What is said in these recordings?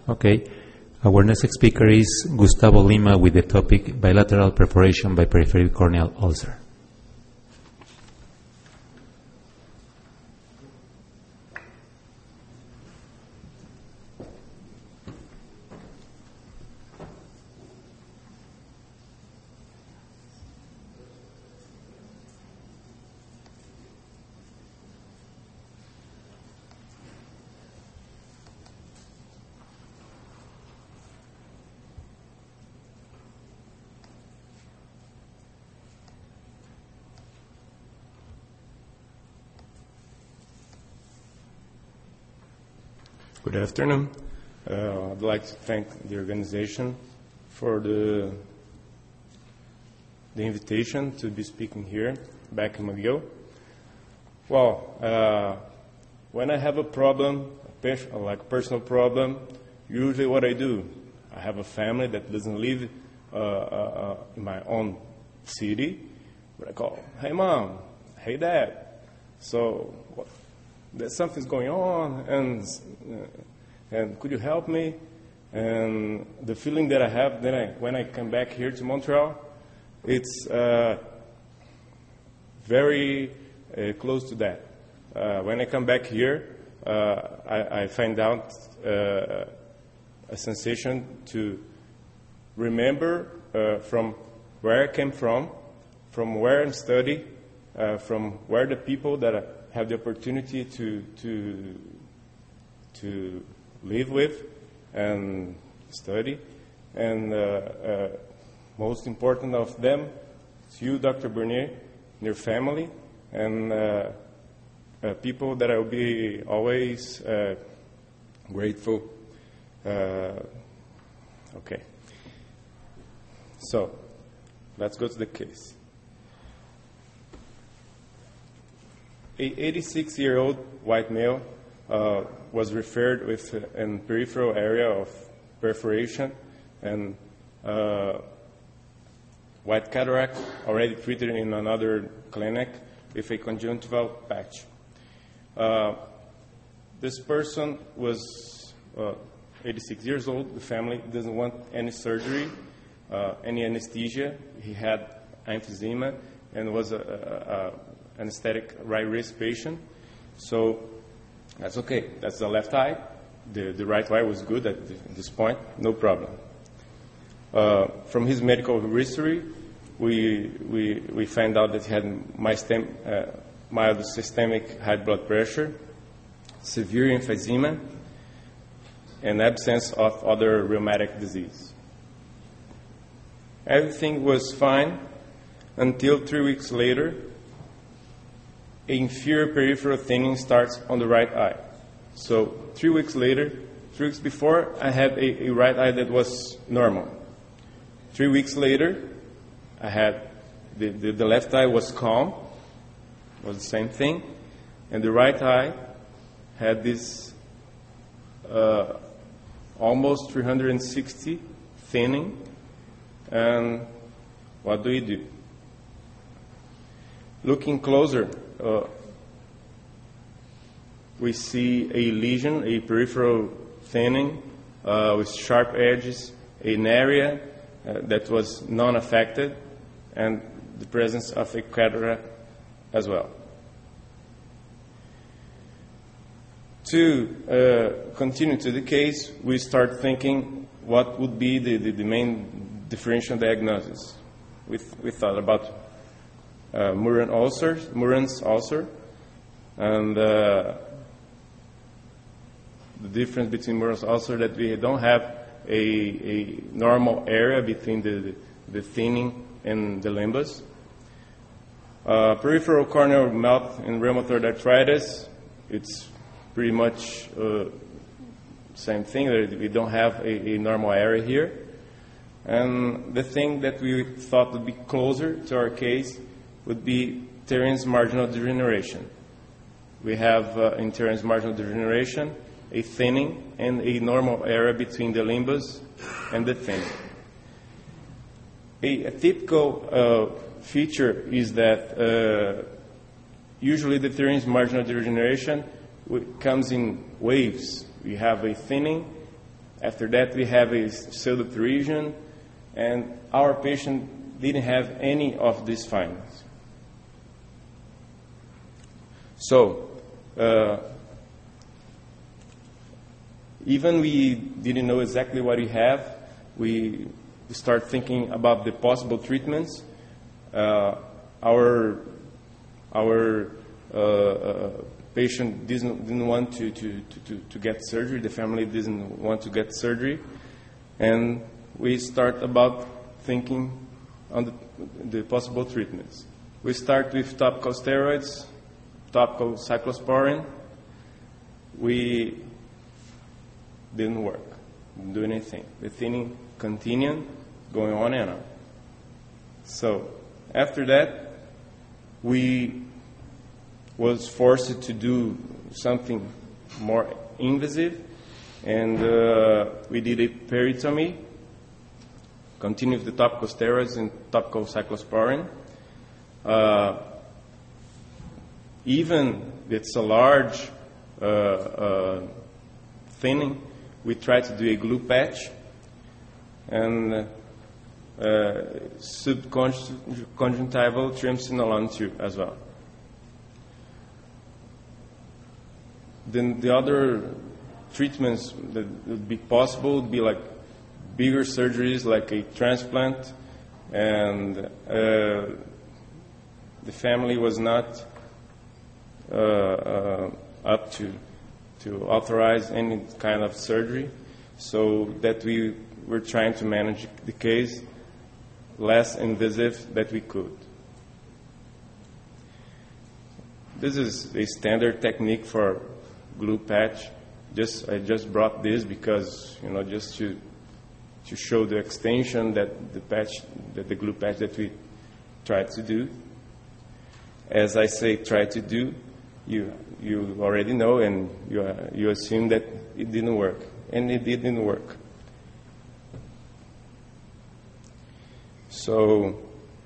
Okay. Our next speaker is Gustavo Lima with the topic bilateral perforation by peripheral corneal ulcer. Good afternoon. I'd like to thank the organization for the invitation to be speaking here back in McGill. Well, when I have a problem, like a personal problem, usually what I do, I have a family that doesn't live in my own city, but I call, hey mom, hey dad. So there's something's going on, and could you help me? And the feeling that I have when I come back here to Montreal, it's very close to that. When I come back here, I find out a sensation to remember from where I came from where I'm studying, from where the people that I have the opportunity to live with and study, and most important of them, it's you, Dr. Bernier, and your family, and people that I will be always grateful. Okay. So, let's go to the case. A 86-year-old white male was referred with a peripheral area of perforation and white cataract, already treated in another clinic with a conjunctival patch. This person was 86 years old. The family doesn't want any surgery, any anesthesia. He had emphysema and was an anesthetic right wrist patient. So that's okay. That's the left eye. The right eye was good at this point, no problem. From his medical history, we found out that he had mild systemic high blood pressure, severe emphysema, and absence of other rheumatic disease. Everything was fine until 3 weeks later. Inferior peripheral thinning starts on the right eye. So 3 weeks later, 3 weeks before, I had a right eye that was normal. 3 weeks later, I had the left eye was calm, was the same thing, and the right eye had this almost 360 thinning. And what do we do? Looking closer, we see a lesion, a peripheral thinning with sharp edges, an area that was non-affected, and the presence of a cataract as well. To continue to the case, we start thinking what would be the main differential diagnosis. We thought about Murren's ulcer, and the difference between Murren's ulcer that we don't have a normal area between the thinning and the limbus. Peripheral corneal melt and rheumatoid arthritis, it's pretty much same thing. We don't have a normal area here. And the thing that we thought would be closer to our case would be Terrien's marginal degeneration. We have in Terrien's marginal degeneration a thinning and a normal area between the limbus and the thinning. A typical feature is that usually the Terrien's marginal degeneration comes in waves. We have a thinning After that, we have a pseudopterygium, and our patient didn't have any of these findings. So, even we didn't know exactly what we have, we start thinking about the possible treatments. Our patient didn't want to get surgery. The family didn't want to get surgery, and we start about thinking on the possible treatments. We start with topical steroids, topical cyclosporin. We didn't work, didn't do anything. The thinning continued, going on and on. So after that, we was forced to do something more invasive, and we did a peritomy, continued with the topical steroids and topical cyclosporin. Even it's a large thinning, we tried to do a glue patch and subconjunctival triamcinolone too as well. Then the other treatments that would be possible would be like bigger surgeries, like a transplant, and the family was not up to authorize any kind of surgery, so that we were trying to manage the case less invasive that we could. This is a standard technique for glue patch. I just brought this because, just to show the extension that the glue patch that we tried to do. As I say, try to do, you already know, and you assume that it didn't work, and it didn't work. So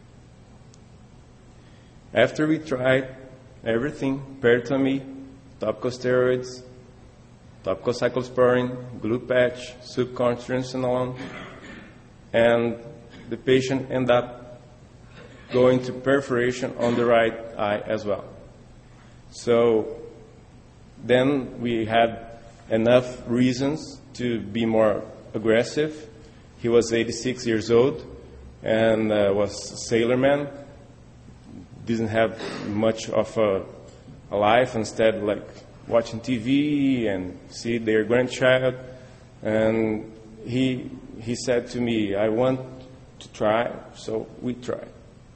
after we tried everything, peritomy, topical steroids, topical cyclosporin, glue patch, subconjunctival, and the patient ended up going to perforation on the right eye as well. So then we had enough reasons to be more aggressive. He was 86 years old and was a sailorman, didn't have much of a life, instead like watching TV and see their grandchild. And he said to me, I want to try, so we tried.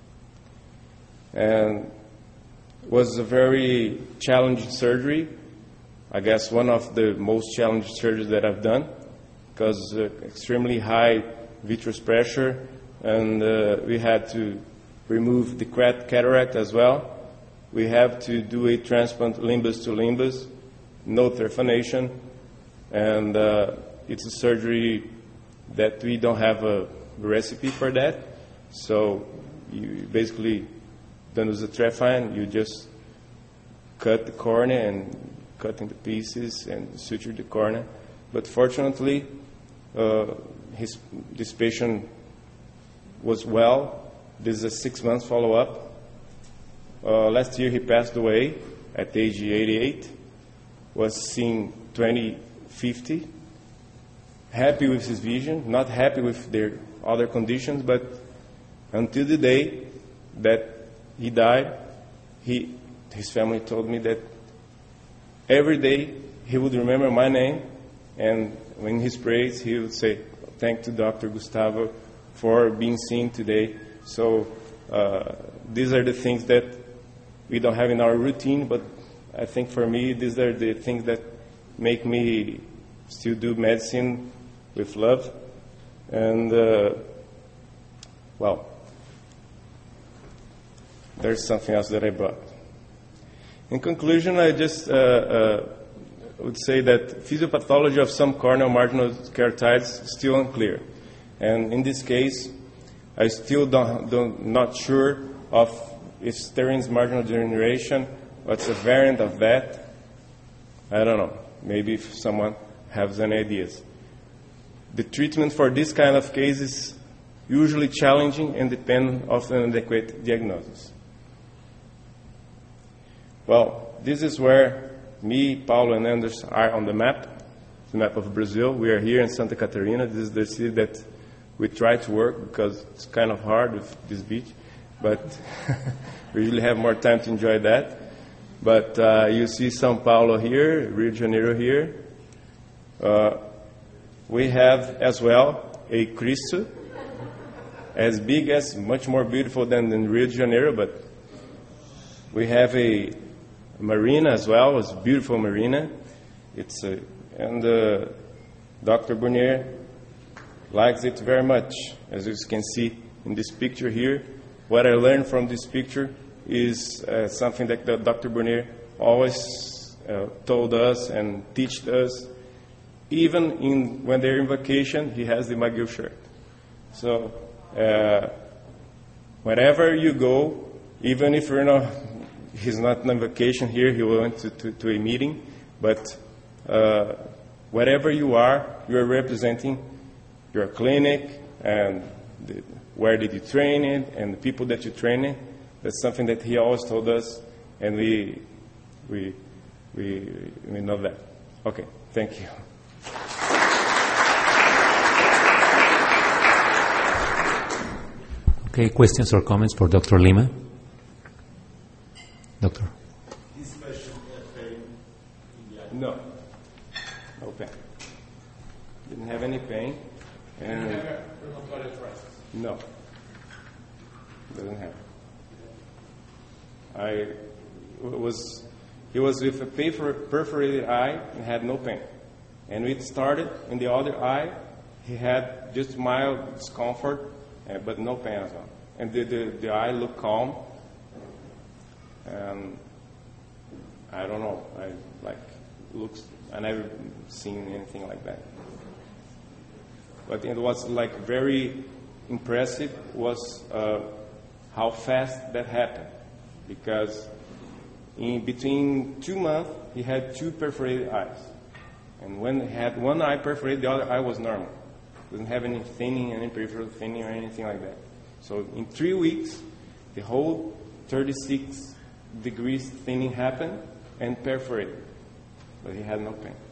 And it was a very challenging surgery. I guess one of the most challenging surgeries that I've done, because extremely high vitreous pressure, and we had to remove the cataract as well. We have to do a transplant limbus to limbus, no terphanation, and it's a surgery that we don't have a recipe for that. So you basically don't use a trephine, you just cut the cornea and cut into pieces and suture the cornea. But fortunately, this patient was well. This is a 6-month follow-up. Last year he passed away at age 88, was seen 20/50, happy with his vision, not happy with their other conditions, but until the day that he died, his family told me that every day he would remember my name, and when he prays, he would say, thank to Dr. Gustavo for being seen today. So these are the things that we don't have in our routine, but I think for me, these are the things that make me still do medicine with love. And, there's something else that I brought. In conclusion, I just would say that physiopathology of some corneal marginal keratitis is still unclear. And in this case, I still not sure of if Sterne's marginal degeneration, what's a variant of that. I don't know. Maybe if someone has any ideas. the treatment for this kind of case is usually challenging and depend on an adequate diagnosis. Well, this is where me, Paulo, and Anders are on the map of Brazil. We are here in Santa Catarina. This is the city that we try to work because it's kind of hard with this beach, but we usually have more time to enjoy that. But you see São Paulo here, Rio de Janeiro here. We have as well a Cristo, as big as, much more beautiful than in Rio de Janeiro, but we have a marina as well. It's a beautiful marina. And Dr. Burnier likes it very much, as you can see in this picture here. What I learned from this picture is something that Dr. Burnier always told us and taught us. Even when they're in vacation, he has the McGill shirt. So wherever you go, even if he's not on vacation here, he went to a meeting, but wherever you are representing your clinic and where did you train it and the people that you train it. That's something that he always told us, and we know that. Okay, thank you. Okay, questions or comments for Dr. Lima? Doctor? This question pain in the eye? No pain. Didn't have any pain. And Did you have rheumatoid arthritis? No, doesn't have. He was with a perforated eye and had no pain. And it started in the other eye. He had just mild discomfort, but no pain as well. And the eye looked calm. And I don't know. I never seen anything like that. But it was very impressive was how fast that happened, because in between 2 months he had 2 perforated eyes, and when he had one eye perforated, the other eye was normal. Didn't have any thinning, any peripheral thinning or anything like that. So in 3 weeks, the whole 36 degrees thinning happened and perforated, but he had no pain.